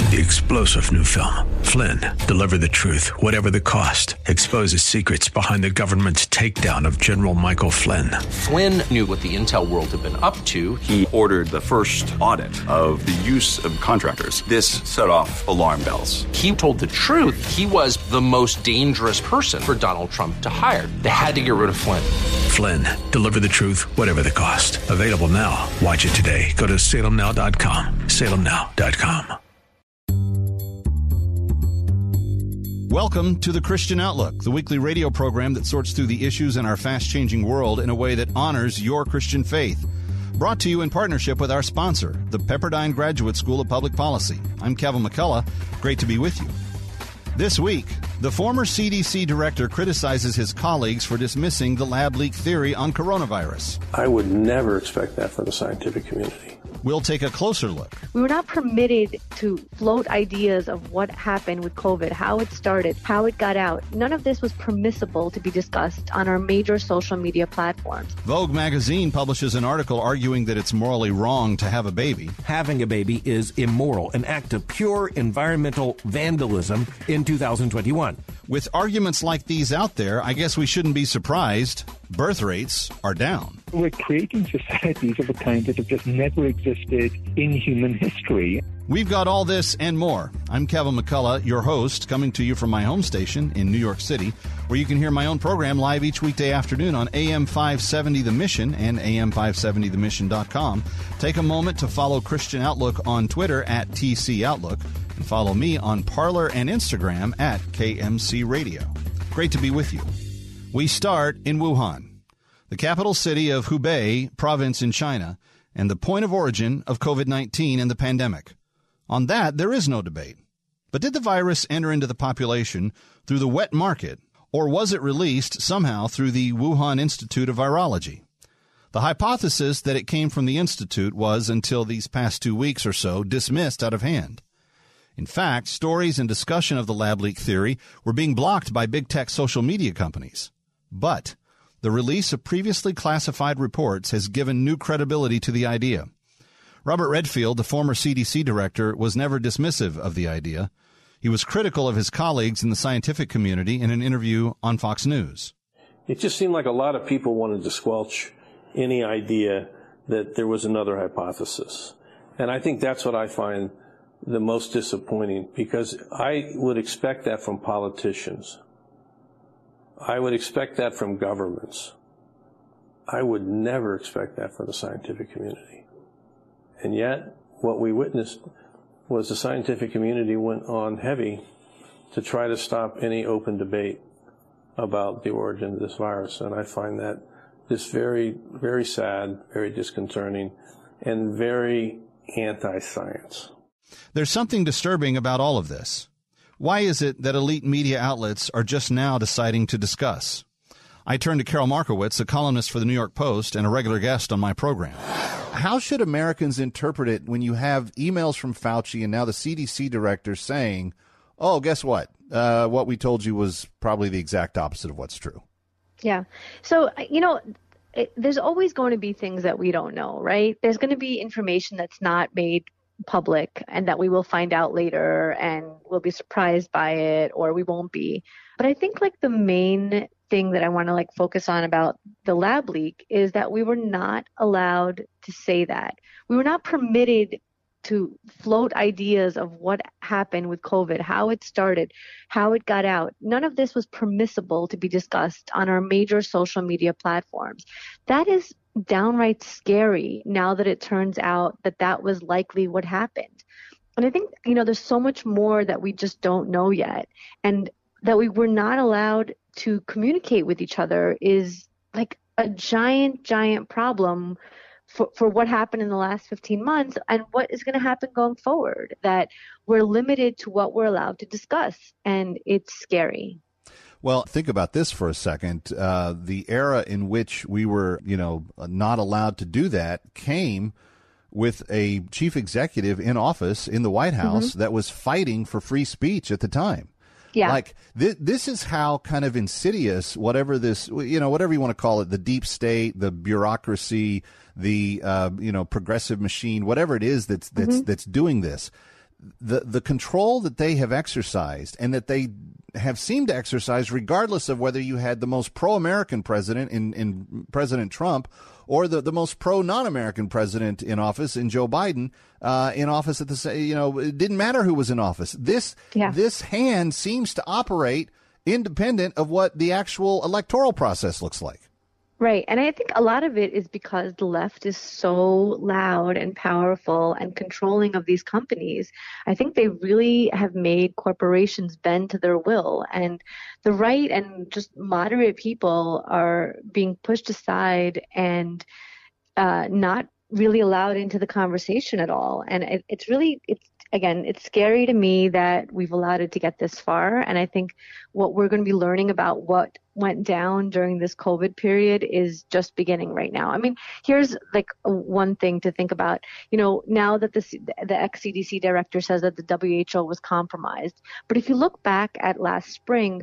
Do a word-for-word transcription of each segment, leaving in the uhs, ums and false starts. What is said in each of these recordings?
The explosive new film, Flynn, deliver the truth, whatever the cost, exposes secrets behind the government's takedown of General Michael Flynn. Flynn knew what the intel world had been up to. He ordered the first audit of the use of contractors. This set off alarm bells. He told the truth. He was the most dangerous person for Donald Trump to hire. They had to get rid of Flynn. Flynn, deliver the truth, whatever the cost. Available now. Watch it today. Go to salem now dot com. salem now dot com. Welcome to The Christian Outlook, the weekly radio program that sorts through the issues in our fast-changing world in a way that honors your Christian faith. Brought to you in partnership with our sponsor, the Pepperdine Graduate School of Public Policy. I'm Kevin McCullough. Great to be with you. This week, the former C D C director criticizes his colleagues for dismissing the lab leak theory on coronavirus. I would never expect that from the scientific community. We'll take a closer look. We were not permitted to float ideas of what happened with COVID, how it started, how it got out. None of this was permissible to be discussed on our major social media platforms. Vogue magazine publishes an article arguing that it's morally wrong to have a baby. Having a baby is immoral, an act of pure environmental vandalism in two thousand twenty-one. With arguments like these out there, I guess we shouldn't be surprised. Birth rates are down. We're creating societies of a kind that have just never existed in human history. We've got all this and more. I'm Kevin McCullough, your host, coming to you from my home station in New York City, where you can hear my own program live each weekday afternoon on A M five seventy The Mission and A M five seventy the mission dot com. Take a moment to follow Christian Outlook on Twitter at T C Outlook, and follow me on Parler and Instagram at K M C Radio. Great to be with you. We start in Wuhan, the capital city of Hubei province in China, and the point of origin of COVID nineteen and the pandemic. On that, there is no debate. But did the virus enter into the population through the wet market, or was it released somehow through the Wuhan Institute of Virology? The hypothesis that it came from the institute was, until these past two weeks or so, dismissed out of hand. In fact, stories and discussion of the lab leak theory were being blocked by big tech social media companies. But the release of previously classified reports has given new credibility to the idea. Robert Redfield, the former C D C director, was never dismissive of the idea. He was critical of his colleagues in the scientific community in an interview on Fox News. It just seemed like a lot of people wanted to squelch any idea that there was another hypothesis. And I think that's what I find the most disappointing, because I would expect that from politicians. I would expect that from governments. I would never expect that from the scientific community. And yet, what we witnessed was the scientific community went on heavy to try to stop any open debate about the origin of this virus. And I find that just very, very sad, very disconcerting, and very anti-science. There's something disturbing about all of this. Why is it that elite media outlets are just now deciding to discuss? I turn to Carol Markowitz, a columnist for the New York Post and a regular guest on my program. How should Americans interpret it when you have emails from Fauci and now the C D C director saying, oh, guess what? Uh, what we told you was probably the exact opposite of what's true. Yeah. So, you know, it, there's always going to be things that we don't know, right? There's going to be information that's not made public and that we will find out later and we'll be surprised by it, or we won't be. But I think like the main thing that I want to like focus on about the lab leak is that we were not allowed to say that. We were not permitted to float ideas of what happened with COVID, how it started, how it got out. None of this was permissible to be discussed on our major social media platforms. That is downright scary now that it turns out that that was likely what happened. And I think, you know, there's so much more that we just don't know yet, and that we were not allowed to communicate with each other is like a giant, giant problem for, for what happened in the last fifteen months and what is going to happen going forward, that we're limited to what we're allowed to discuss, and it's scary. Well, think about this for a second. Uh, the era in which we were, you know, not allowed to do that came with a chief executive in office in the White House mm-hmm. that was fighting for free speech at the time. Yeah. Like th- this is how kind of insidious, whatever this, you know, whatever you want to call it, the deep state, the bureaucracy, the, uh, you know, progressive machine, whatever it is that's, that's, mm-hmm. that's doing this. the the control that they have exercised and that they have seemed to exercise, regardless of whether you had the most pro-American president in, in President Trump or the, the most pro-non-American president in office in Joe Biden uh, in office at the same, you know, it didn't matter who was in office. This yeah. this hand seems to operate independent of what the actual electoral process looks like. Right. And I think a lot of it is because the left is so loud and powerful and controlling of these companies. I think they really have made corporations bend to their will. And the right and just moderate people are being pushed aside and uh, not really allowed into the conversation at all. And it, it's really, it's again, it's scary to me that we've allowed it to get this far. And I think what we're going to be learning about what went down during this COVID period is just beginning right now. I mean, here's like one thing to think about. You know, now that the, the ex-C D C director says that the W H O was compromised. But if you look back at last spring,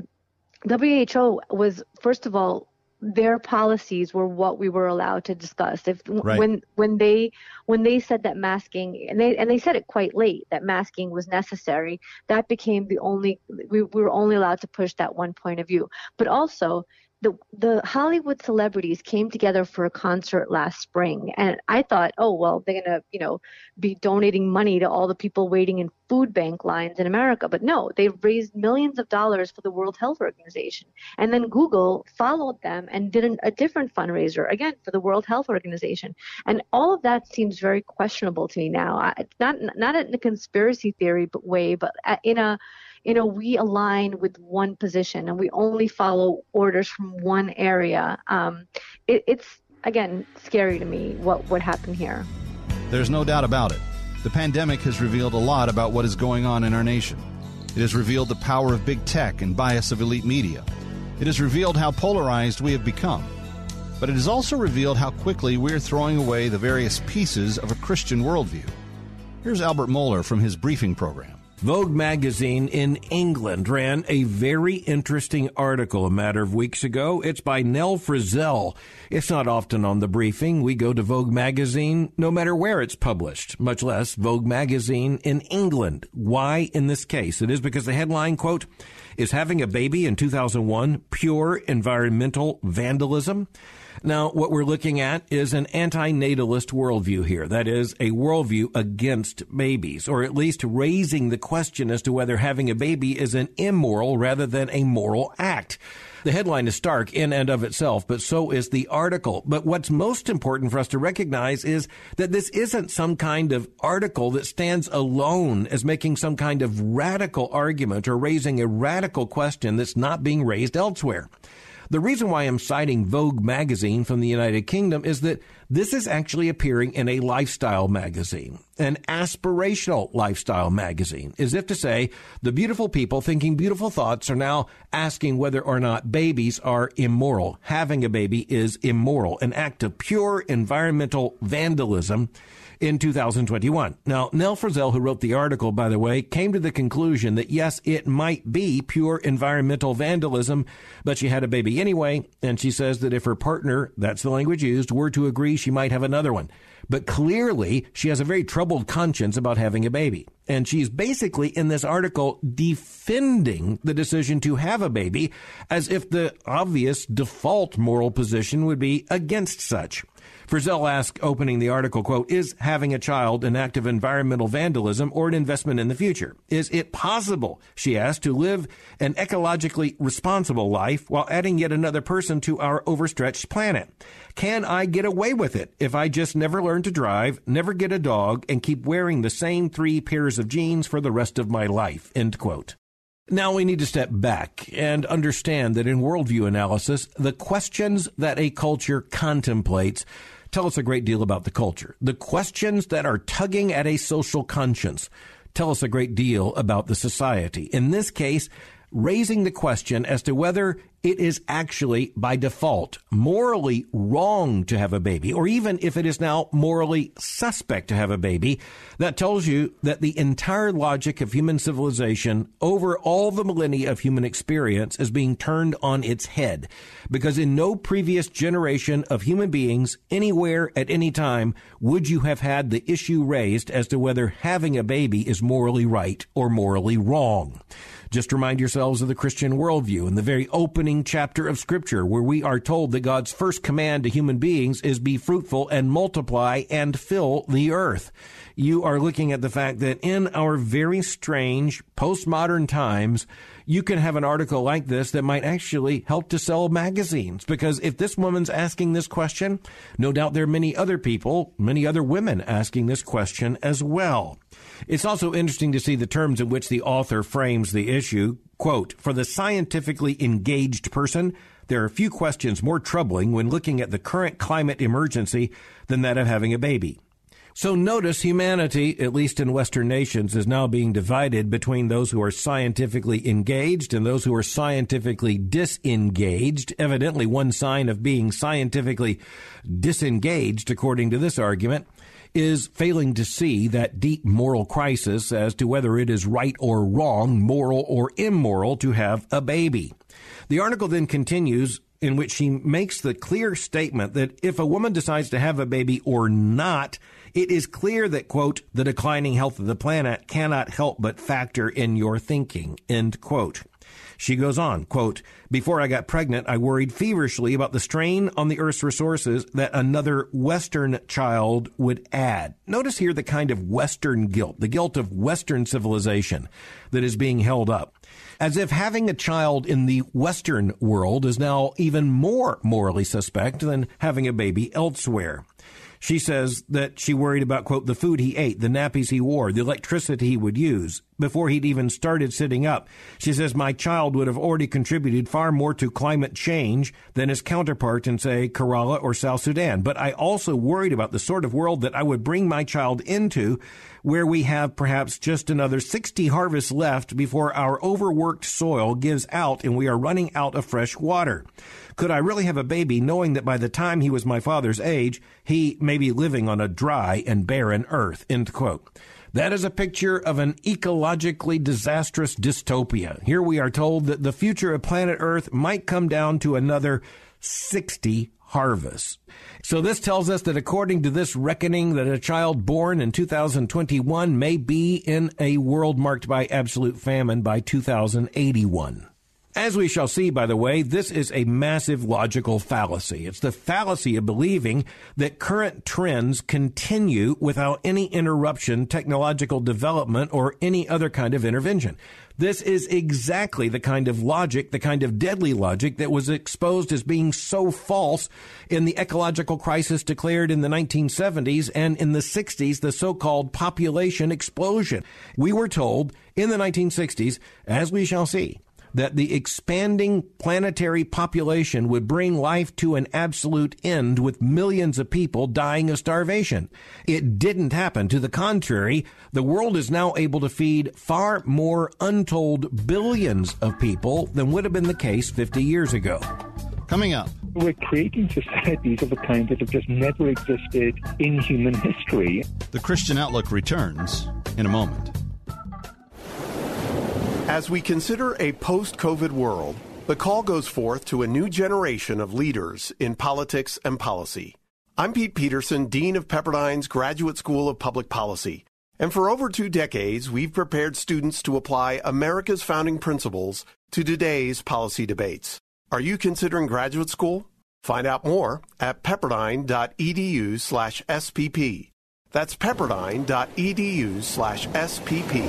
W H O was, first of all, their policies were what we were allowed to discuss. If right. when when they when they said that masking, and they and they said it quite late, that masking was necessary, that became the only we, we were only allowed to push that one point of view. But also the the Hollywood celebrities came together for a concert last spring, and I thought, oh well, they're gonna you know be donating money to all the people waiting in food bank lines in America. But no, they raised millions of dollars for the World Health Organization, and then Google followed them and did an, a different fundraiser again for the World Health Organization, and all of that seems very questionable to me now. It's not not in a conspiracy theory way, but in a you know, we align with one position and we only follow orders from one area. Um, it, it's, again, scary to me what, what happened here. There's no doubt about it. The pandemic has revealed a lot about what is going on in our nation. It has revealed the power of big tech and bias of elite media. It has revealed how polarized we have become. But it has also revealed how quickly we're throwing away the various pieces of a Christian worldview. Here's Albert Mohler from his briefing program. Vogue magazine in England ran a very interesting article a matter of weeks ago. It's by Nell Frizzell. It's not often on the briefing. We go to Vogue magazine no matter where it's published, much less Vogue magazine in England. Why in this case? It is because the headline, quote, is having a baby in two thousand one pure environmental vandalism? Now, what we're looking at is an anti-natalist worldview here. That is, a worldview against babies, or at least raising the question as to whether having a baby is an immoral rather than a moral act. The headline is stark in and of itself, but so is the article. But what's most important for us to recognize is that this isn't some kind of article that stands alone as making some kind of radical argument or raising a radical question that's not being raised elsewhere. The reason why I'm citing Vogue magazine from the United Kingdom is that this is actually appearing in a lifestyle magazine, an aspirational lifestyle magazine, as if to say the beautiful people thinking beautiful thoughts are now asking whether or not babies are immoral. Having a baby is immoral, an act of pure environmental vandalism in two thousand twenty-one. Now, Nell Frizzell, who wrote the article, by the way, came to the conclusion that, yes, it might be pure environmental vandalism, but she had a baby anyway, and she says that if her partner, that's the language used, were to agree, she might have another one. But clearly, she has a very troubled conscience about having a baby. And she's basically, in this article, defending the decision to have a baby as if the obvious default moral position would be against such. Frizzell asked, opening the article, quote, is having a child an act of environmental vandalism or an investment in the future? Is it possible, she asked, to live an ecologically responsible life while adding yet another person to our overstretched planet? Can I get away with it if I just never learn to drive, never get a dog, and keep wearing the same three pairs of jeans for the rest of my life? End quote. Now we need to step back and understand that in worldview analysis, the questions that a culture contemplates tell us a great deal about the culture. The questions that are tugging at a social conscience tell us a great deal about the society. In this case, raising the question as to whether it is actually, by default, morally wrong to have a baby, or even if it is now morally suspect to have a baby. That tells you that the entire logic of human civilization over all the millennia of human experience is being turned on its head, because in no previous generation of human beings, anywhere at any time, would you have had the issue raised as to whether having a baby is morally right or morally wrong. Just remind yourselves of the Christian worldview in the very opening chapter of Scripture, where we are told that God's first command to human beings is be fruitful and multiply and fill the earth. You are looking at the fact that in our very strange postmodern times, you can have an article like this that might actually help to sell magazines. Because if this woman's asking this question, no doubt there are many other people, many other women asking this question as well. It's also interesting to see the terms in which the author frames the issue. Quote, for the scientifically engaged person, there are few questions more troubling when looking at the current climate emergency than that of having a baby. So notice humanity, at least in Western nations, is now being divided between those who are scientifically engaged and those who are scientifically disengaged. Evidently, one sign of being scientifically disengaged, according to this argument, is failing to see that deep moral crisis as to whether it is right or wrong, moral or immoral, to have a baby. The article then continues, in which she makes the clear statement that if a woman decides to have a baby or not, it is clear that, quote, the declining health of the planet cannot help but factor in your thinking, end quote. She goes on, quote, before I got pregnant, I worried feverishly about the strain on the Earth's resources that another Western child would add. Notice here the kind of Western guilt, the guilt of Western civilization that is being held up, as if having a child in the Western world is now even more morally suspect than having a baby elsewhere. She says that she worried about, quote, the food he ate, the nappies he wore, the electricity he would use before he'd even started sitting up. She says my child would have already contributed far more to climate change than his counterpart in, say, Kerala or South Sudan. But I also worried about the sort of world that I would bring my child into, where we have perhaps just another sixty harvests left before our overworked soil gives out and we are running out of fresh water. Could I really have a baby knowing that by the time he was my father's age, he may be living on a dry and barren earth, end quote. That is a picture of an ecologically disastrous dystopia. Here we are told that the future of planet Earth might come down to another sixty harvests. So this tells us that according to this reckoning, that a child born in two thousand twenty-one may be in a world marked by absolute famine by two thousand eighty-one. As we shall see, by the way, this is a massive logical fallacy. It's the fallacy of believing that current trends continue without any interruption, technological development, or any other kind of intervention. This is exactly the kind of logic, the kind of deadly logic that was exposed as being so false in the ecological crisis declared in the nineteen seventies and in the sixties, the so-called population explosion. We were told in the nineteen sixties, as we shall see, that the expanding planetary population would bring life to an absolute end with millions of people dying of starvation. It didn't happen. To the contrary, the world is now able to feed far more untold billions of people than would have been the case fifty years ago. Coming up, we're creating societies of a kind that have just never existed in human history. The Christian Outlook returns in a moment. As we consider a post-COVID world, the call goes forth to a new generation of leaders in politics and policy. I'm Pete Peterson, Dean of Pepperdine's Graduate School of Public Policy. And for over two decades, we've prepared students to apply America's founding principles to today's policy debates. Are you considering graduate school? Find out more at pepperdine.edu slash SPP. That's pepperdine.edu slash SPP.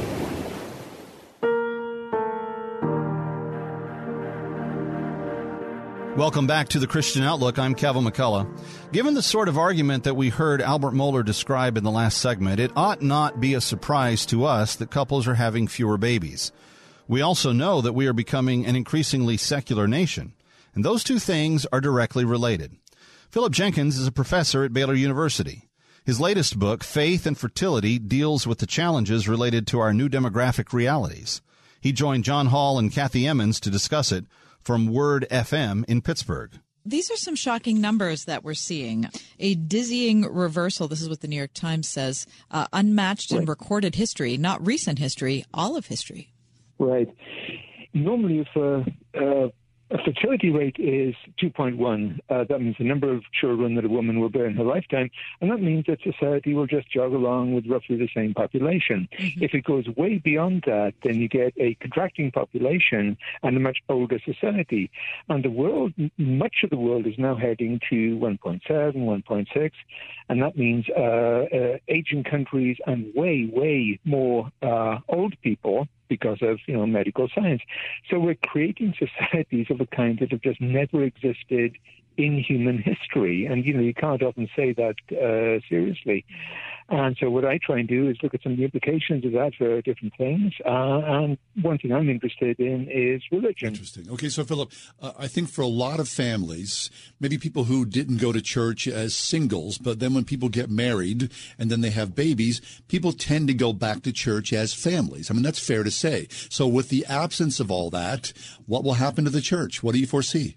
Welcome back to the Christian Outlook. I'm Kevin McCullough. Given the sort of argument that we heard Albert Mohler describe in the last segment, it ought not be a surprise to us that couples are having fewer babies. We also know that we are becoming an increasingly secular nation, and those two things are directly related. Philip Jenkins is a professor at Baylor University. His latest book, Faith and Fertility, deals with the challenges related to our new demographic realities. He joined John Hall and Kathy Emmons to discuss it from Word F M in Pittsburgh. These are some shocking numbers that we're seeing. A dizzying reversal, this is what the New York Times says, uh, unmatched in recorded history, not recent history, all of history. Right. Normally, if a, uh, a fertility rate is two point one, uh, that means the number of children that a woman will bear in her lifetime, and that means that society will just jog along with roughly the same population. Mm-hmm. If it goes way beyond that, then you get a contracting population and a much older society. And the world, much of the world is now heading to one point seven, one point six, and that means uh, uh, aging countries and way, way more uh, old people, because of, you know, medical science. So we're creating societies of a kind that have just never existed in human history. And, you know, you can't often say that uh, seriously. And so what I try and do is look at some of the implications of that for different things. Uh, and one thing I'm interested in is religion. Interesting. Okay, so, Philip, uh, I think for a lot of families, maybe people who didn't go to church as singles, but then when people get married and then they have babies, people tend to go back to church as families. I mean, that's fair to say. So with the absence of all that, what will happen to the church? What do you foresee?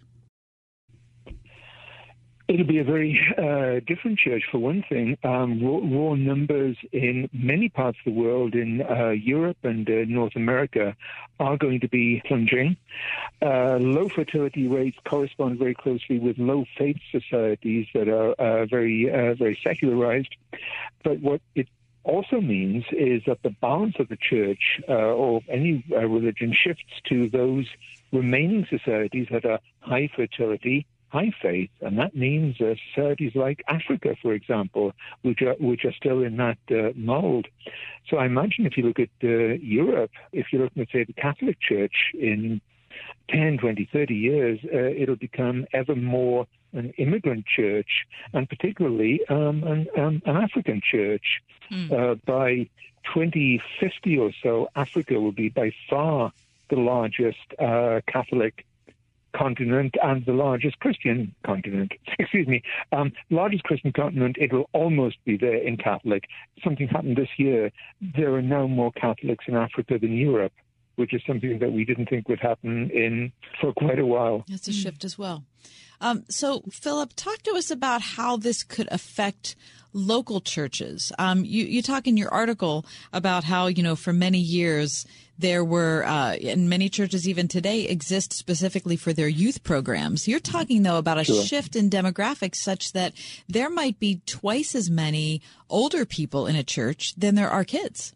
It'll be a very uh, different church, for one thing. Um, raw, raw numbers in many parts of the world, in uh, Europe and uh, North America, are going to be plunging. Uh, low fertility rates correspond very closely with low faith societies that are uh, very, uh, very secularized. But what it also means is that the balance of the church uh, or any uh, religion shifts to those remaining societies that are high fertility, high faith, and that means uh, societies like Africa, for example, which are, which are still in that uh, mold. So I imagine if you look at uh, Europe, if you're looking at, say, the Catholic Church in ten, twenty, thirty years, uh, it'll become ever more an immigrant church, and particularly um, an, um, an African church. Mm. Uh, by twenty fifty or so, Africa will be by far the largest uh, Catholic continent and the largest Christian continent. Excuse me, um, largest Christian continent. It will almost be there in Catholic. Something happened this year. There are now more Catholics in Africa than Europe, which is something that we didn't think would happen in for quite a while. That's a shift as well. Um, so, Philip, talk to us about how this could affect local churches. Um, you, you talk in your article about how, you know, for many years there were, uh, and many churches even today exist specifically for their youth programs. You're talking, though, about a sure. shift in demographics such that there might be twice as many older people in a church than there are kids.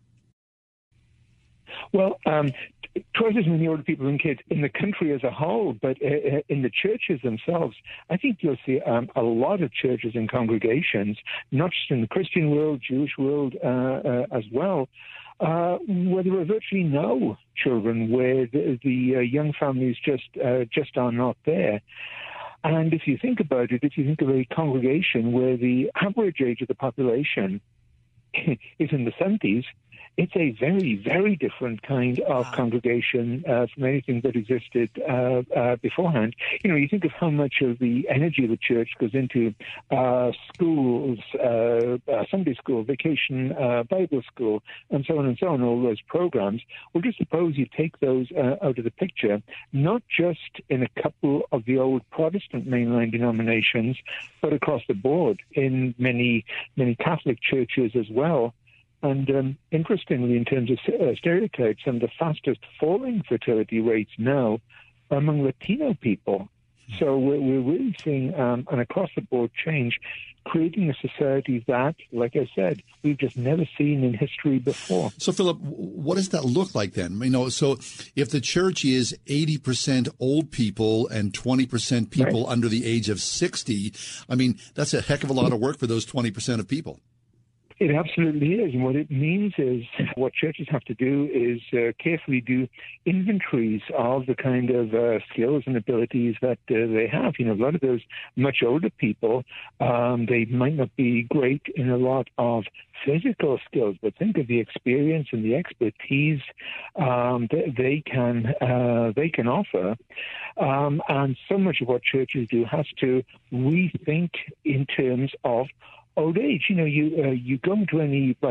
Well, um, twice as many older people than kids in the country as a whole, but uh, in the churches themselves, I think you'll see um, a lot of churches and congregations, not just in the Christian world, Jewish world uh, uh, as well, uh, where there are virtually no children, where the, the uh, young families just uh, just are not there. And if you think about it, if you think of a congregation where the average age of the population is in the seventies, it's a very, very different kind of wow. congregation uh, from anything that existed uh, uh, beforehand. You know, you think of how much of the energy of the church goes into uh, schools, uh, uh, Sunday school, vacation, uh, Bible school, and so on and so on, all those programs. Well, just suppose you take those uh, out of the picture, not just in a couple of the old Protestant mainline denominations, but across the board in many, many Catholic churches as well. And um, interestingly, in terms of uh, stereotypes, some of the fastest falling fertility rates now are among Latino people. So we're, we're really seeing um, an across-the-board change, creating a society that, like I said, we've just never seen in history before. So, Philip, what does that look like then? You know, so if the church is eighty percent old people and twenty percent people right. under the age of sixty, I mean, that's a heck of a lot of work for those twenty percent of people. It absolutely is. And what it means is what churches have to do is uh, carefully do inventories of the kind of uh, skills and abilities that uh, they have. You know, a lot of those much older people, um, they might not be great in a lot of physical skills, but think of the experience and the expertise um, that they can uh, they can offer. Um, and so much of what churches do has to rethink in terms of old age. You know, you uh, you go into any like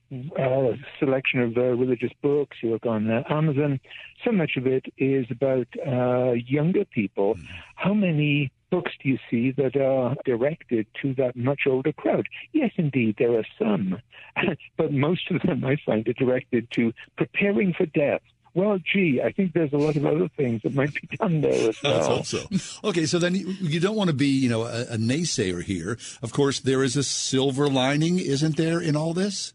uh, selection of uh, religious books, you look on uh, Amazon, so much of it is about uh, younger people. How many books do you see that are directed to that much older crowd? Yes, indeed, there are some. But most of them, I find, are directed to preparing for death. Well, gee, I think there's a lot of other things that might be done there as well. I hope so. Okay, so then you, you don't want to be, you know, a, a naysayer here. Of course, there is a silver lining, isn't there, in all this?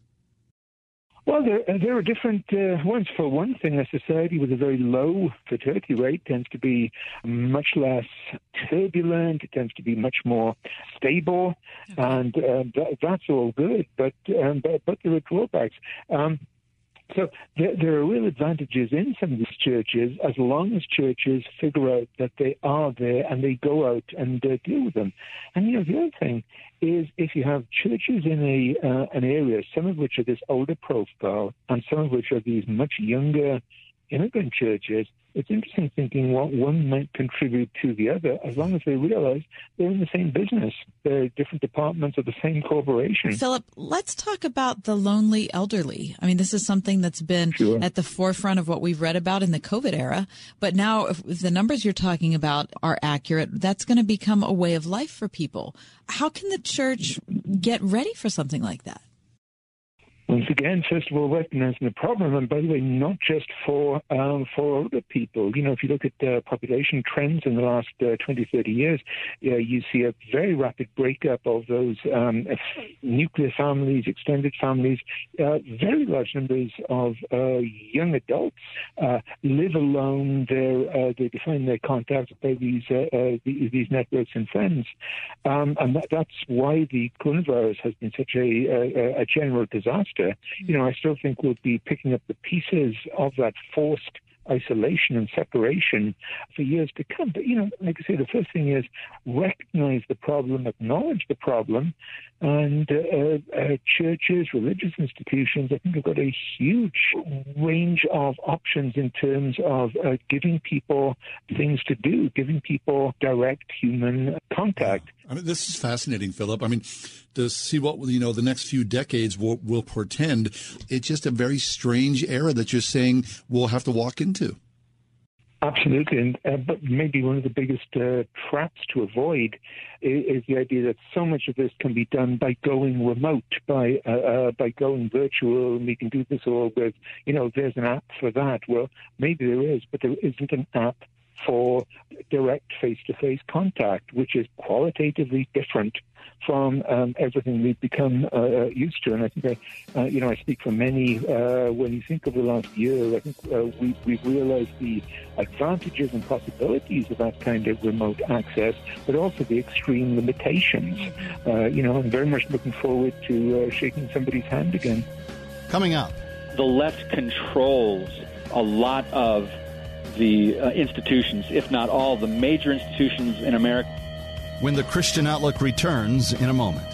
Well, there, there are different uh, ones. For one thing, a society with a very low fertility rate tends to be much less turbulent. It tends to be much more stable, okay. and uh, that, that's all good. But um, but, but there are drawbacks. Um, So there, there are real advantages in some of these churches as long as churches figure out that they are there and they go out and uh, deal with them. And, you know, the other thing is if you have churches in a uh, an area, some of which are this older profile and some of which are these much younger immigrant churches, it's interesting thinking what one might contribute to the other as long as they realize they're in the same business. They're different departments of the same corporation. Philip, let's talk about the lonely elderly. I mean, this is something that's been sure. at the forefront of what we've read about in the COVID era. But now if the numbers you're talking about are accurate, that's going to become a way of life for people. How can the church get ready for something like that? Once again, first of all, recognizing the problem, and by the way, not just for um, for older people. You know, if you look at uh, population trends in the last uh, twenty, thirty years, uh, you see a very rapid breakup of those um, nuclear families, extended families. Uh, very large numbers of uh, young adults uh, live alone. Uh, they define their contacts by these uh, uh, these networks and friends, um, and that, that's why the coronavirus has been such a, a, a general disaster. You know, I still think we'll be picking up the pieces of that forced isolation and separation for years to come. But, you know, like I say, the first thing is recognize the problem, acknowledge the problem, and uh, uh, churches, religious institutions, I think have got a huge range of options in terms of uh, giving people things to do, giving people direct human contact. I mean, this is fascinating, Philip. I mean, to see what, you know, the next few decades will, will portend, it's just a very strange era that you're saying we'll have to walk into. Absolutely, and uh, but maybe one of the biggest uh, traps to avoid is, is the idea that so much of this can be done by going remote, by uh, uh, by going virtual, and we can do this all with, you know, there's an app for that. Well, maybe there is, but there isn't an app for direct face-to-face contact, which is qualitatively different from um, everything we've become uh, used to. And I think, I, uh, you know, I speak for many. Uh, when you think of the last year, I think uh, we, we've realized the advantages and possibilities of that kind of remote access, but also the extreme limitations. Uh, you know, I'm very much looking forward to uh, shaking somebody's hand again. Coming up. The left controls a lot of the uh, institutions, if not all, the major institutions in America. When the Christian Outlook returns in a moment.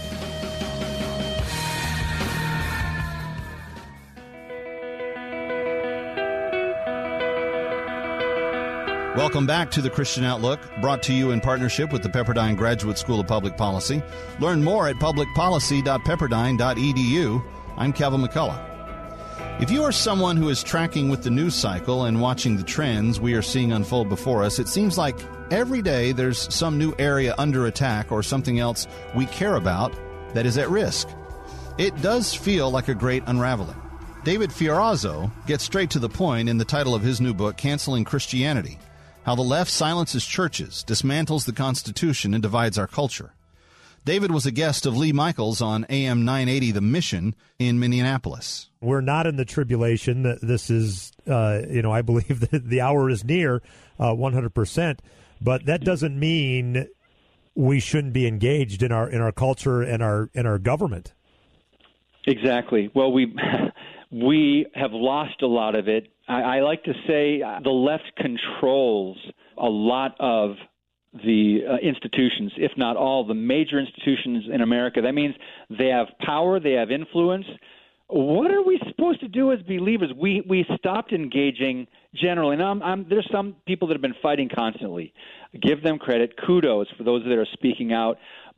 Welcome back to the Christian Outlook, brought to you in partnership with the Pepperdine Graduate School of Public Policy. Learn more at public policy dot pepperdine dot e d u. I'm Kevin McCullough. If you are someone who is tracking with the news cycle and watching the trends we are seeing unfold before us, it seems like every day there's some new area under attack or something else we care about that is at risk. It does feel like a great unraveling. David Fiorazo gets straight to the point in the title of his new book, Canceling Christianity: How the Left Silences Churches, Dismantles the Constitution, and Divides Our Culture. David was a guest of Lee Michaels on A M nine eighty The Mission in Minneapolis. We're not in the tribulation. This is, uh, you know, I believe that the hour is near uh, one hundred percent. But that doesn't mean we shouldn't be engaged in our in our culture and our in our government. Exactly. Well, we we have lost a lot of it. I, I like to say the left controls a lot of the uh, institutions, if not all, the major institutions in America. That means they have power, they have influence. What are we supposed to do as believers? We we stopped engaging generally. Now, I'm, I'm, there's some people that have been fighting constantly. Give them credit. Kudos for those that are speaking out. But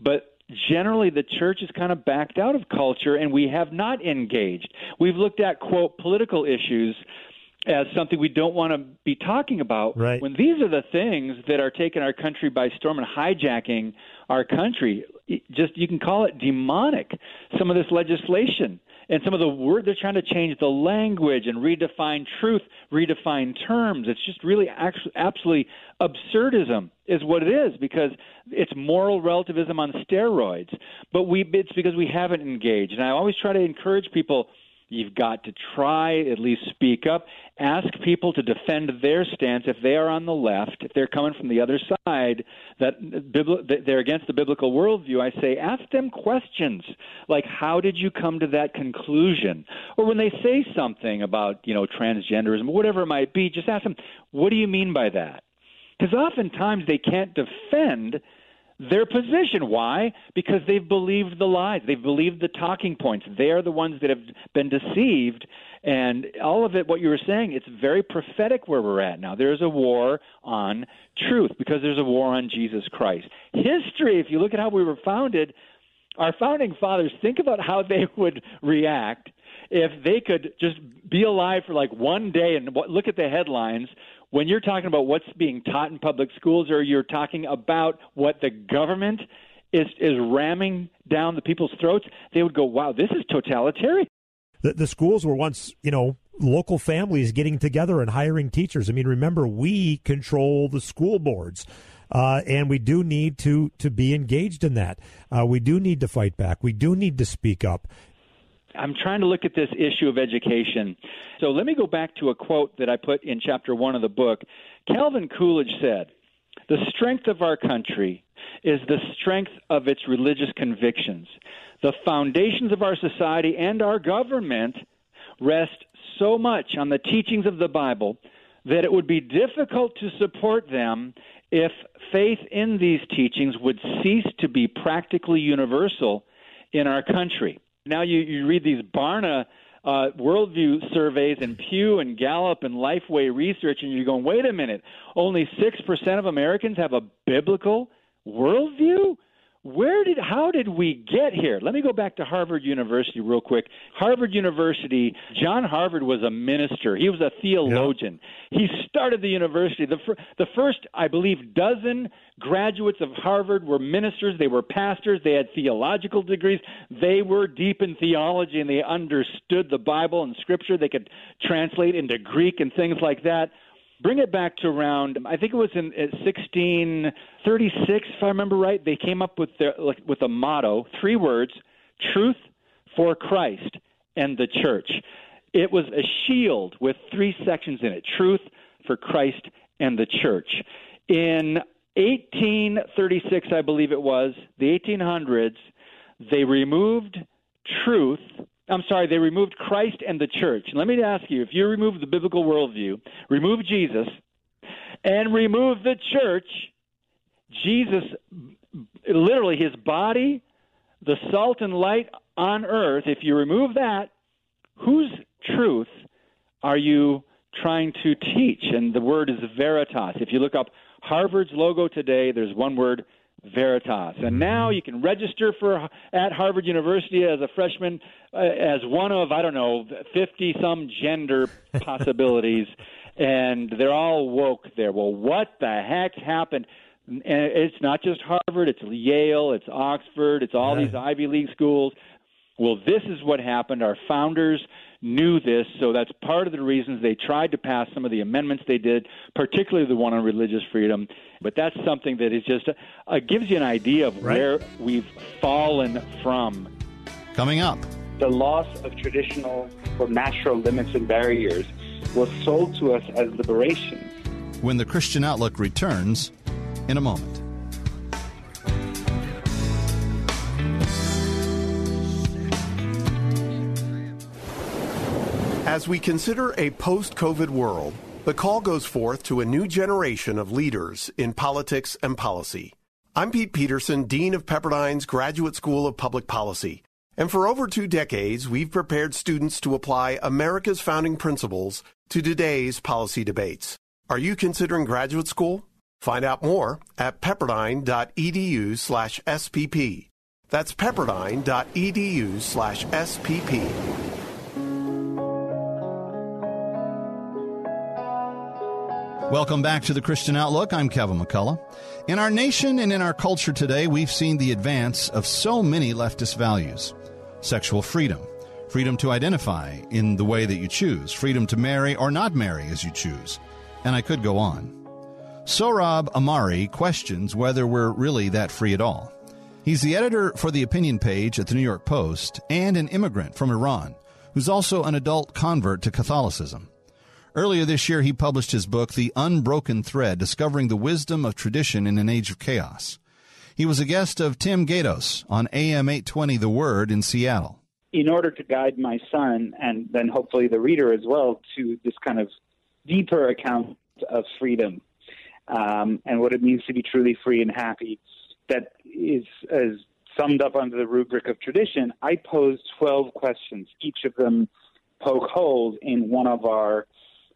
generally the church is kind of backed out of culture, and we have not engaged. We've looked at, quote, political issues as something we don't want to be talking about, right, when these are the things that are taking our country by storm and hijacking our country. Just, you can call it demonic, some of this legislation. And some of the word, they're trying to change the language and redefine truth, redefine terms. It's just really actually, absolutely absurdism is what it is, because it's moral relativism on steroids. But we, it's because we haven't engaged. And I always try to encourage people, you've got to try, at least speak up, ask people to defend their stance if they are on the left, if they're coming from the other side, that they're against the biblical worldview. I say, ask them questions like, how did you come to that conclusion? Or when they say something about, you know, transgenderism, whatever it might be, just ask them, what do you mean by that? Because oftentimes they can't defend their position. Why? Because they've believed the lies. They've believed the talking points. They're the ones that have been deceived. And all of it, what you were saying, it's very prophetic where we're at now. There's a war on truth because there's a war on Jesus Christ. History, if you look at how we were founded, our founding fathers, think about how they would react if they could just be alive for like one day and look at the headlines when you're talking about what's being taught in public schools, or you're talking about what the government is is ramming down the people's throats. They would go, wow, this is totalitarian. The, the schools were once, you know, local families getting together and hiring teachers. I mean, remember, we control the school boards. Uh, and we do need to, to be engaged in that. Uh, we do need to fight back. We do need to speak up. I'm trying to look at this issue of education. So let me go back to a quote that I put in chapter one of the book. Calvin Coolidge said, "The strength of our country is the strength of its religious convictions. The foundations of our society and our government rest so much on the teachings of the Bible that it would be difficult to support them if faith in these teachings would cease to be practically universal in our country." Now you, you read these Barna uh, worldview surveys and Pew and Gallup and Lifeway Research, and you're going, wait a minute, only six percent of Americans have a biblical worldview? Where did, how did we get here? Let me go back to Harvard University real quick. Harvard University, John Harvard was a minister. He was a theologian. Yeah. He started the university. The, fir- the first, I believe, dozen graduates of Harvard were ministers. They were pastors. They had theological degrees. They were deep in theology, and they understood the Bible and Scripture. They could translate into Greek and things like that. Bring it back to around, I think it was in sixteen thirty-six, if I remember right. They came up with their, like, with a motto, three words: truth for Christ and the church. It was a shield with three sections in it: truth for Christ and the church. In eighteen thirty-six, I believe it was, the eighteen hundreds, they removed truth. I'm sorry, they removed Christ and the church. And let me ask you, if you remove the biblical worldview, remove Jesus, and remove the church, Jesus, literally his body, the salt and light on earth, if you remove that, whose truth are you trying to teach? And the word is veritas. If you look up Harvard's logo today, there's one word, Veritas. And now you can register for at Harvard University as a freshman uh, as one of, I don't know, fifty-some gender possibilities, and they're all woke there. Well, what the heck happened? And it's not just Harvard, it's Yale, it's Oxford, it's all yeah. these Ivy League schools. Well, this is what happened. Our founders knew this, so that's part of the reasons they tried to pass some of the amendments they did, particularly the one on religious freedom. But that's something that is just uh, gives you an idea of right. where we've fallen from. Coming up, the loss of traditional or natural limits and barriers was sold to us as liberation. When the Christian Outlook returns in a moment. As we consider a post-COVID world, the call goes forth to a new generation of leaders in politics and policy. I'm Pete Peterson, Dean of Pepperdine's Graduate School of Public Policy. And for over two decades, we've prepared students to apply America's founding principles to today's policy debates. Are you considering graduate school? Find out more at pepperdine.edu slash SPP. That's pepperdine.edu slash SPP. Welcome back to the Christian Outlook. I'm Kevin McCullough. In our nation and in our culture today, we've seen the advance of so many leftist values. Sexual freedom, freedom to identify in the way that you choose, freedom to marry or not marry as you choose. And I could go on. Sohrab Ahmari questions whether we're really that free at all. He's the editor for the opinion page at the New York Post and an immigrant from Iran who's also an adult convert to Catholicism. Earlier this year, he published his book, The Unbroken Thread, Discovering the Wisdom of Tradition in an Age of Chaos. He was a guest of Tim Gatos on A M eight twenty The Word in Seattle. In order to guide my son, and then hopefully the reader as well, to this kind of deeper account of freedom um, and what it means to be truly free and happy, that is, is summed up under the rubric of tradition, I posed twelve questions. Each of them poke holes in one of our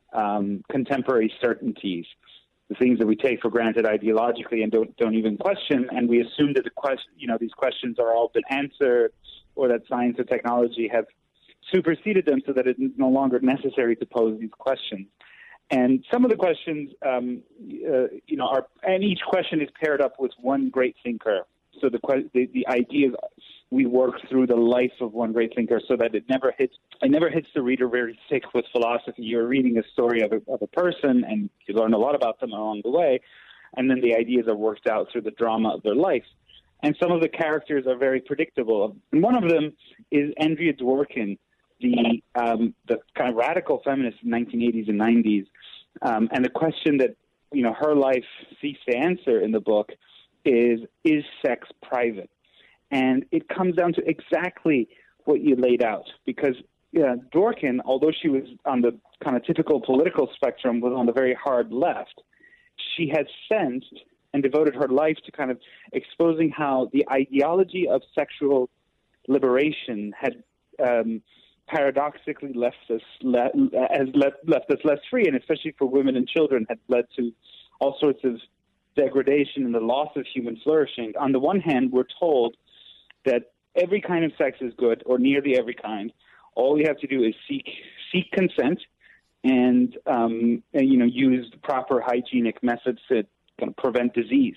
Um, contemporary certainties, the things that we take for granted ideologically and don't don't even question, and we assume that the question, you know, these questions are all been answered, or that science or technology have superseded them, so that it's no longer necessary to pose these questions. And some of the questions, um, uh, you know, are, and each question is paired up with one great thinker. So the the, the idea is we work through the life of one great thinker, so that it never hits it never hits the reader very thick with philosophy. You're reading a story of a, of a person, and you learn a lot about them along the way, and then the ideas are worked out through the drama of their life. And some of the characters are very predictable. And one of them is Andrea Dworkin, the um, the kind of radical feminist in the nineteen eighties and nineties. Um, and the question that, you know, her life seeks to answer in the book is, is sex private? And it comes down to exactly what you laid out, because yeah, Dworkin, although she was on the kind of typical political spectrum, was on the very hard left, she had sensed and devoted her life to kind of exposing how the ideology of sexual liberation had um, paradoxically left us le- has le- left us less free, and especially for women and children, had led to all sorts of degradation and the loss of human flourishing. On the one hand, we're told that every kind of sex is good, or nearly every kind. All you have to do is seek seek consent and, um, and you know, use the proper hygienic methods to kind of prevent disease.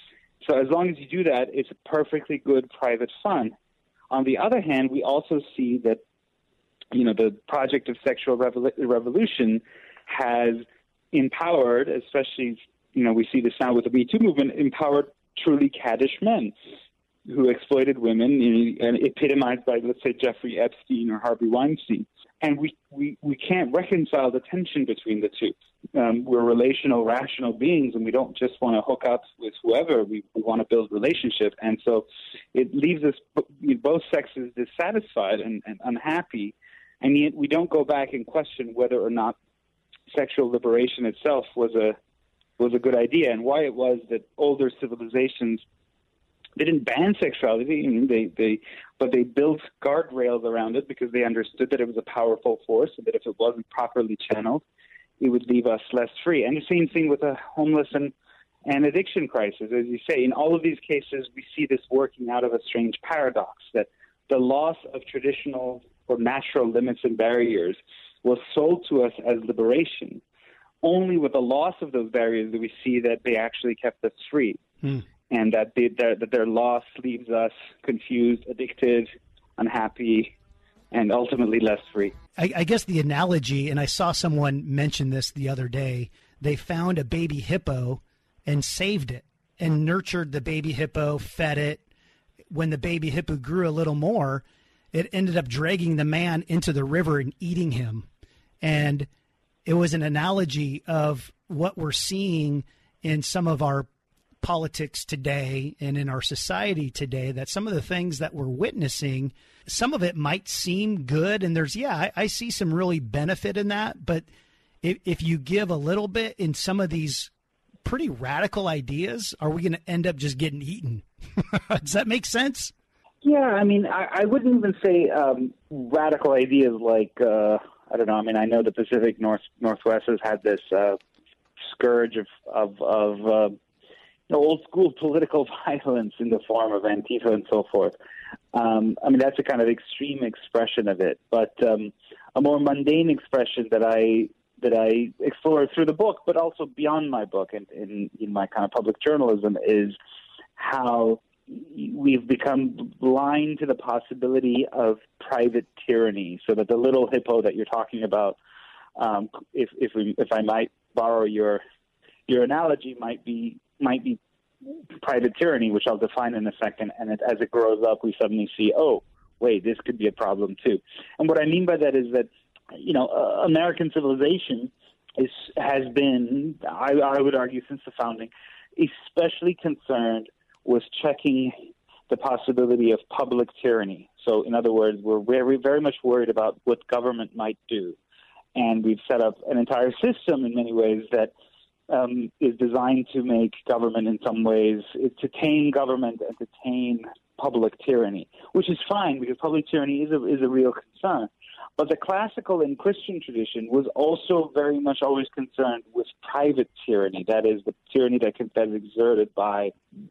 So as long as you do that, it's a perfectly good private fun. On the other hand, we also see that, you know, the project of sexual revol- revolution has empowered, especially, you know, we see this now with the Me Too movement, empowered truly caddish men who exploited women, and epitomized by, let's say, Jeffrey Epstein or Harvey Weinstein. And we, we, we can't reconcile the tension between the two. Um, we're relational, rational beings, and we don't just want to hook up with whoever. We, we want to build relationship. And so it leaves us, both sexes, dissatisfied and, and unhappy, and yet we don't go back and question whether or not sexual liberation itself was a was a good idea, and why it was that older civilizations, they didn't ban sexuality, I mean, they, they, but they built guardrails around it because they understood that it was a powerful force, and that if it wasn't properly channeled, it would leave us less free. And the same thing with a homeless and, and addiction crisis. As you say, in all of these cases, we see this working out of a strange paradox, that the loss of traditional or natural limits and barriers was sold to us as liberation. Only with the loss of those barriers do we see that they actually kept us free. Hmm. And that, they, that, that their loss leaves us confused, addicted, unhappy, and ultimately less free. I, I guess the analogy, and I saw someone mention this the other day, they found a baby hippo and saved it and nurtured the baby hippo, fed it. When the baby hippo grew a little more, it ended up dragging the man into the river and eating him. And it was an analogy of what we're seeing in some of our politics today and in our society today, that some of the things that we're witnessing, some of it might seem good. And there's, yeah, I, I see some really benefit in that. But if, if you give a little bit in some of these pretty radical ideas, are we going to end up just getting eaten? Does that make sense? Yeah, I mean, I, I wouldn't even say um, radical ideas like, uh, I don't know, I mean, I know the Pacific North Northwest has had this uh, scourge of, of, of uh, old school political violence in the form of Antifa and so forth. Um, I mean, that's a kind of extreme expression of it. But um, a more mundane expression that I that I explore through the book, but also beyond my book and in, in my kind of public journalism, is how we've become blind to the possibility of private tyranny. So that the little hippo that you're talking about, um, if if we, if I might borrow your your analogy, might be might be private tyranny, which I'll define in a second. And it, as it grows up, we suddenly see, oh, wait, this could be a problem too. And what I mean by that is that, you know, uh, American civilization is has been, I, I would argue, since the founding, especially concerned with checking the possibility of public tyranny. So, in other words, we're very, very much worried about what government might do. And we've set up an entire system in many ways that um, is designed to make government in some ways, to tame government and to tame public tyranny, which is fine because public tyranny is a, is a real concern. But the classical and Christian tradition was also very much always concerned with private tyranny. That is, the tyranny that, can, that is exerted by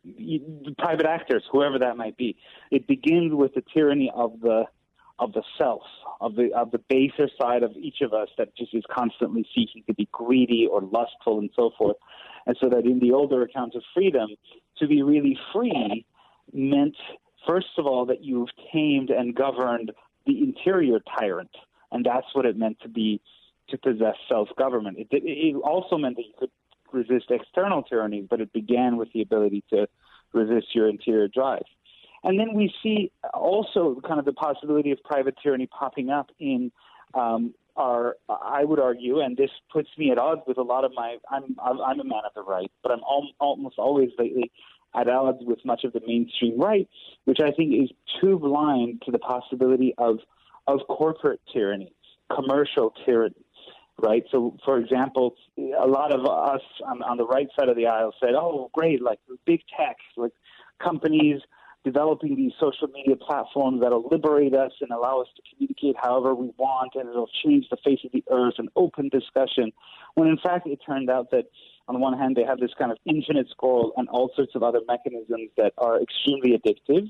private actors, whoever that might be. It begins with the tyranny of the of the self, of the of the baser side of each of us that just is constantly seeking to be greedy or lustful and so forth. And so that in the older account of freedom, to be really free meant, first of all, that you've tamed and governed the interior tyrant, and that's what it meant to be, to possess self-government. It, it also meant that you could resist external tyranny, but it began with the ability to resist your interior drive. And then we see also kind of the possibility of private tyranny popping up in um, our, I would argue, and this puts me at odds with a lot of my, I'm, I'm a man of the right, but I'm al- almost always lately at odds with much of the mainstream right, which I think is too blind to the possibility of of corporate tyranny, commercial tyranny, right? So, for example, a lot of us on, on the right side of the aisle said, oh, great, like big tech, like companies developing these social media platforms that'll liberate us and allow us to communicate however we want, and it'll change the face of the earth, an open discussion, when in fact it turned out that on one hand, they have this kind of infinite scroll and all sorts of other mechanisms that are extremely addictive,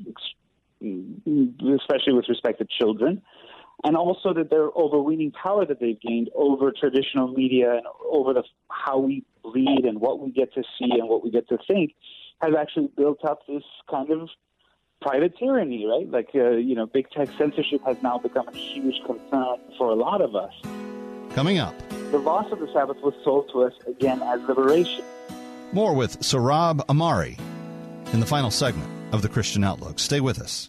especially with respect to children, and also that their overweening power that they've gained over traditional media and over the how we read and what we get to see and what we get to think has actually built up this kind of private tyranny, right? Like, uh, you know, big tech censorship has now become a huge concern for a lot of us. Coming up, the loss of the Sabbath was sold to us again as liberation. More with Sohrab Ahmari in the final segment of the Christian Outlook. Stay with us.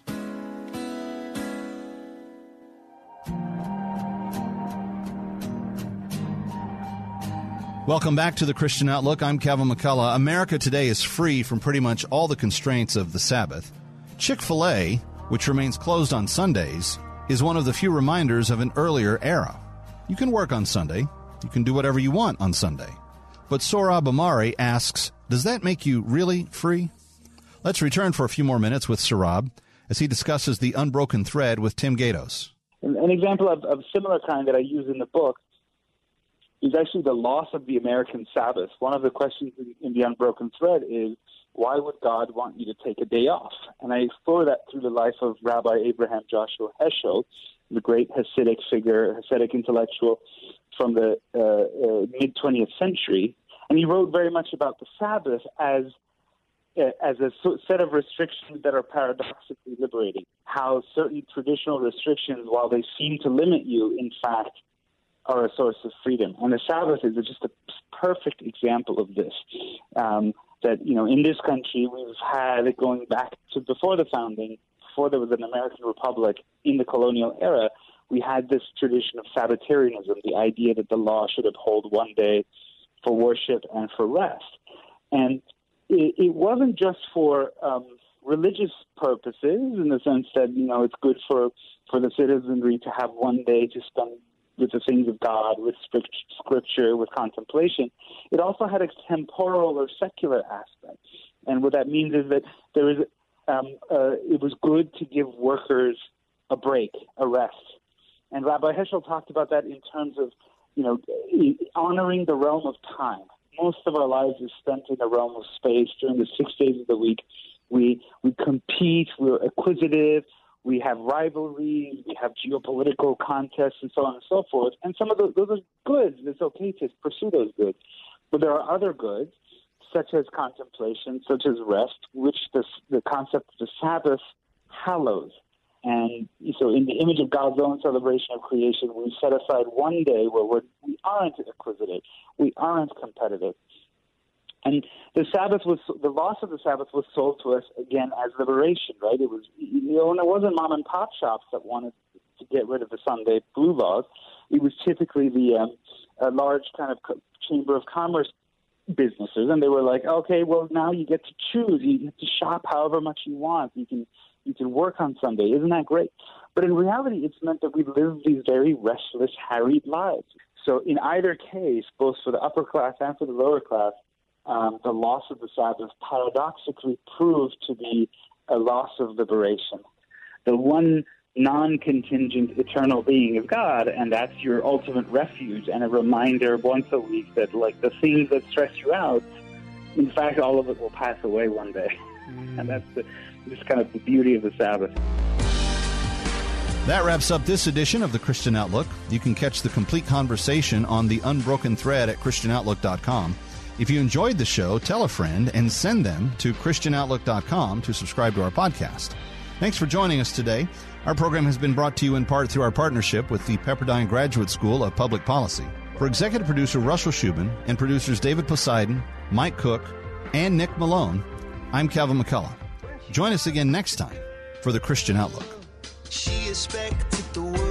Welcome back to the Christian Outlook. I'm Kevin McCullough. America today is free from pretty much all the constraints of the Sabbath. Chick-fil-A, which remains closed on Sundays, is one of the few reminders of an earlier era. You can work on Sunday. You can do whatever you want on Sunday. But Sohrab Ahmari asks, does that make you really free? Let's return for a few more minutes with Sohrab as he discusses the unbroken thread with Tim Gatos. An example of, of similar kind that I use in the book is actually the loss of the American Sabbath. One of the questions in, in the unbroken thread is, why would God want you to take a day off? And I explore that through the life of Rabbi Abraham Joshua Heschel, the great Hasidic figure, Hasidic intellectual from the uh, uh, mid-twentieth century. And he wrote very much about the Sabbath as uh, as a set of restrictions that are paradoxically liberating, how certain traditional restrictions, while they seem to limit you, in fact, are a source of freedom. And the Sabbath is just a perfect example of this. Um, that, you know, in this country, we've had it going back to before the founding, before there was an American Republic in the colonial era, we had this tradition of Sabbatarianism, the idea that the law should uphold one day for worship and for rest. And it, it wasn't just for um, religious purposes, in the sense that, you know, it's good for, for the citizenry to have one day to spend with the things of God, with scripture, with contemplation. It also had a temporal or secular aspect. And what that means is that there is, um, uh, it was good to give workers a break, a rest. And Rabbi Heschel talked about that in terms of, you know, honoring the realm of time. most of our lives is spent in the realm of space during the six days of the week. We we compete, we're acquisitive, we have rivalries, we have geopolitical contests, and so on and so forth. And some of those, those are goods. It's okay to pursue those goods. But there are other goods, such as contemplation, such as rest, which the, the concept of the Sabbath hallows. And so in the image of God's own celebration of creation, we set aside one day where we're, we aren't acquisitive, we aren't competitive. And the Sabbath was, the loss of the Sabbath was sold to us, again, as liberation, right? It was, you know, and it wasn't mom and pop shops that wanted to get rid of the Sunday blue laws. It was typically the um, a large kind of chamber of commerce businesses, and they were like, okay, well, now you get to choose. You get to shop however much you want. You can you can work on Sunday. Isn't that great? But in reality, it's meant that we live these very restless, harried lives. So in either case, both for the upper class and for the lower class, um, the loss of the Sabbath paradoxically proved to be a loss of liberation. The one non-contingent eternal being is God, and that's your ultimate refuge and a reminder once a week that, like, the things that stress you out, in fact, all of it will pass away one day. Mm. And that's the, just kind of the beauty of the Sabbath. That wraps up this edition of the Christian Outlook. You can catch the complete conversation on the Unbroken Thread at Christian Outlook dot com. If you enjoyed the show, tell a friend and send them to Christian Outlook dot com to subscribe to our podcast. Thanks for joining us today. Our program has been brought to you in part through our partnership with the Pepperdine Graduate School of Public Policy. For executive producer Russell Shubin and producers David Poseidon, Mike Cook, and Nick Malone, I'm Kevin McCullough. Join us again next time for the Christian Outlook. She expected the world